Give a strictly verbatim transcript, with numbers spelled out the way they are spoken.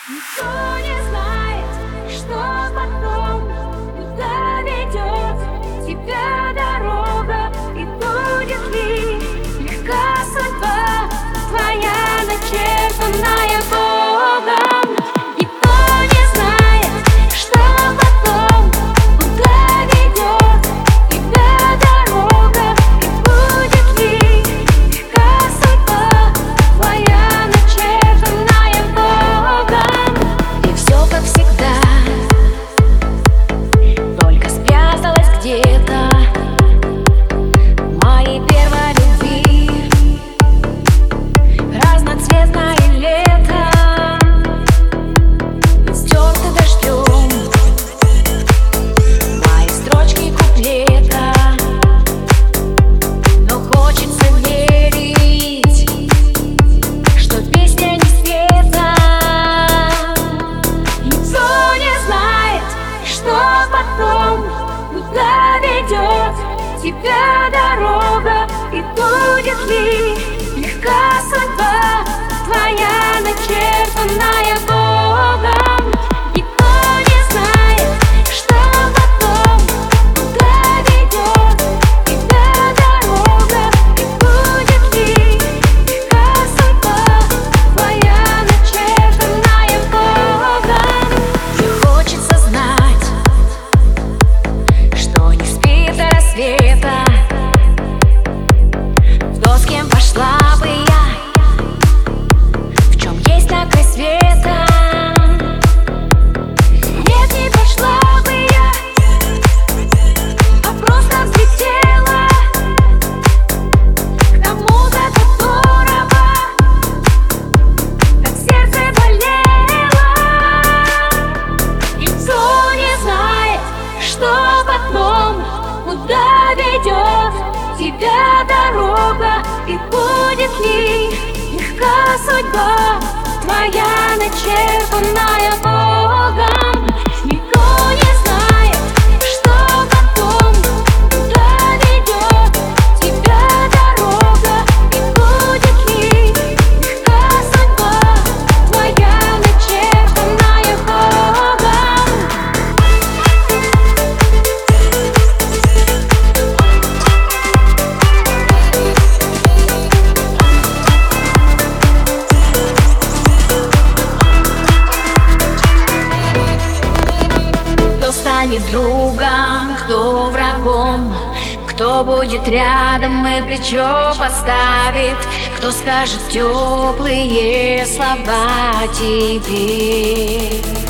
Никто не знает, что потом, куда ведет тебя дорога, и будет ли легка судьба твоя, начертанная Богом. Никто не знает, что потом, куда ведет тебя дорога, и будет ли легка судьба твоя, начертанная Богом. И все как всегда, только спряталась где-то в моей первой любви. Разноцветное лето, стерто дождем мои строчки куплета, но хочется верить, что песня не света. Никто не знает, что потом, куда ведет тебя дорога, и будет ли легка судьба твоя, начертанная Богом. Никто не знает, что потом, куда ведет тебя дорога, и будет ли легка судьба твоя, начертанная Богом. Мне хочется знать, что не спит до рассвета, кто с кем пошла бы я, в чем есть такой света. Нет, не пошла бы я, а просто взлетела к тому, за которого так сердце болело. Никто не знает, что потом, куда ведет тебя дорога, и будет ли легка судьба твоя, начертанная Богом. Никто не знает, что потом, куда ведет тебя дорога, и будет ли легка судьба твоя, начертанная Богом. Кто станет другом, кто врагом, кто будет рядом и плечо поставит, кто скажет теплые слова тебе.